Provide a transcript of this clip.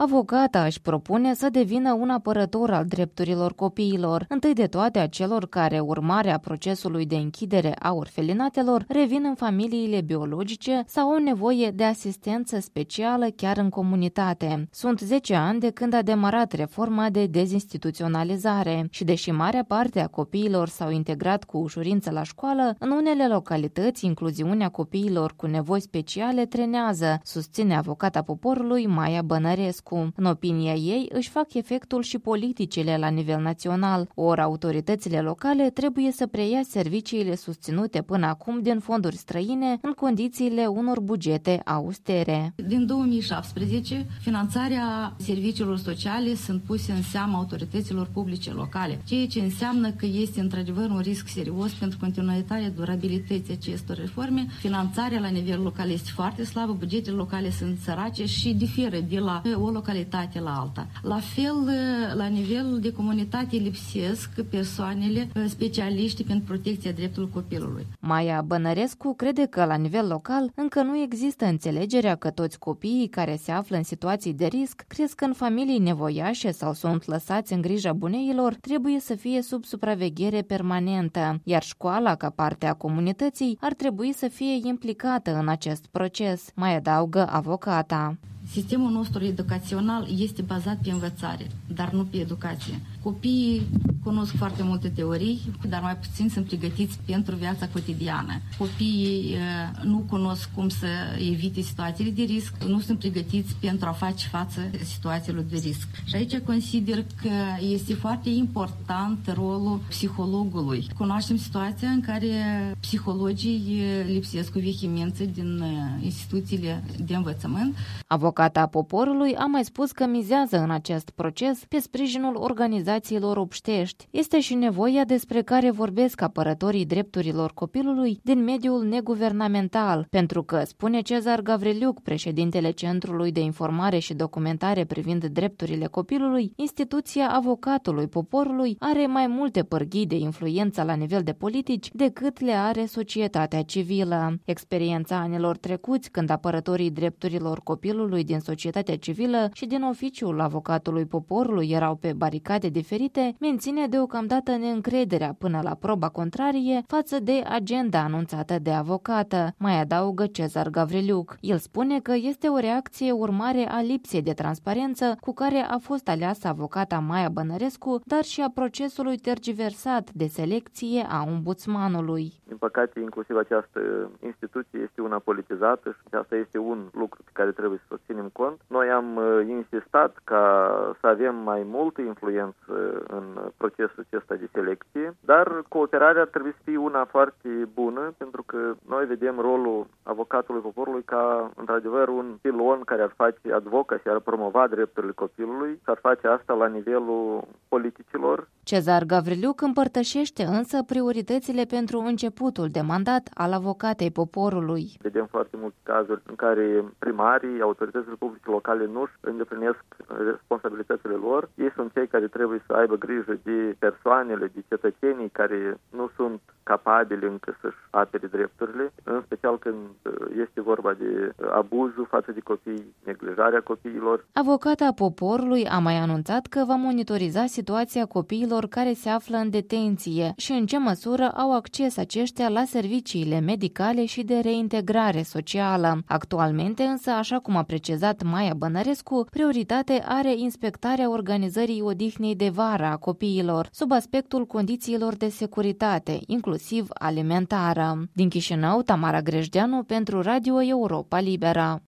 Avocata își propune să devină un apărător al drepturilor copiilor, întâi de toate a celor care, urmare a procesului de închidere a orfelinatelor, revin în familiile biologice sau au nevoie de asistență specială chiar în comunitate. Sunt 10 ani de când a demarat reforma de dezinstituționalizare și deși marea parte a copiilor s-au integrat cu ușurință la școală, în unele localități incluziunea copiilor cu nevoi speciale trenează, susține avocata poporului Maia Bănărescu. În opinia ei, își fac efectul și politicile la nivel național, ori autoritățile locale trebuie să preia serviciile susținute până acum din fonduri străine în condițiile unor bugete austere. Din 2017, finanțarea serviciilor sociale sunt puse în seama autorităților publice locale, ceea ce înseamnă că este într-adevăr un risc serios pentru continuitatea durabilității acestor reforme. Finanțarea la nivel local este foarte slabă, bugetele locale sunt sărace și diferă de la o localitate la alta. La fel, la nivel de comunitate lipsesc persoanele specialiști pentru protecția dreptului copilului. Maia Bănărescu crede că la nivel local încă nu există înțelegerea că toți copiii care se află în situații de risc, cresc în familii nevoiașe sau sunt lăsați în grija buneilor, trebuie să fie sub supraveghere permanentă, iar școala, ca parte a comunității, ar trebui să fie implicată în acest proces, mai adaugă avocata. Sistemul nostru educațional este bazat pe învățare, dar nu pe educație. Copiii cunosc foarte multe teorii, dar mai puțin sunt pregătiți pentru viața cotidiană. Copiii nu cunosc cum să evite situațiile de risc, nu sunt pregătiți pentru a face față situațiilor de risc. Și aici consider că este foarte important rolul psihologului. Cunoaștem situația în care psihologii lipsesc cu vehemență din instituțiile de învățământ. Avocata poporului a mai spus că mizează în acest proces pe sprijinul organizațiilor obștești. Este și nevoia despre care vorbesc apărătorii drepturilor copilului din mediul neguvernamental, pentru că, spune Cezar Gavriliuc, președintele Centrului de Informare și Documentare privind drepturile copilului, instituția avocatului poporului are mai multe pârghii de influență la nivel de politici decât le are societatea civilă. Experiența anilor trecuți, când apărătorii drepturilor copilului din societatea civilă și din oficiul avocatului poporului erau pe baricade diferite, menține deocamdată neîncrederea până la proba contrarie față de agenda anunțată de avocată, mai adaugă Cezar Gavriliuc. El spune că este o reacție urmare a lipsei de transparență cu care a fost aleasă avocata Maia Bănărescu, dar și a procesului tergiversat de selecție a ombudsmanului. Din păcate, inclusiv această instituție este una politizată și asta este un lucru pe care trebuie să o ținem cont. Noi am insistat ca să avem mai multă influență în procesul acesta de selecție, dar cooperarea trebuie să fie una foarte bună, pentru că noi vedem rolul avocatului poporului ca, într-adevăr, un pilon care ar face advocacy, ar promova drepturile copilului, și ar face asta la nivelul politicilor. Cezar Gavriliuc împărtășește însă prioritățile pentru începutul de mandat al avocatei poporului. Vedem foarte multe cazuri în care primarii, autoritățile publice locale nu își îndeplinesc responsabilitățile lor. Ei sunt cei care trebuie să aibă grijă de persoanele, de cetățenii care nu sunt capabili încă să-și apere drepturile, în special când este vorba de abuzul față de copii, neglijarea copiilor. Avocata poporului a mai anunțat că va monitoriza situația copiilor care se află în detenție și în ce măsură au acces aceștia la serviciile medicale și de reintegrare socială. Actualmente însă, așa cum a precizat Maia Bănărescu, prioritate are inspectarea organizării odihnei de vară a copiilor, sub aspectul condițiilor de securitate, inclusiv alimentară. Din Chișinău, Tamara Grejdeanu pentru Radio Europa Liberă.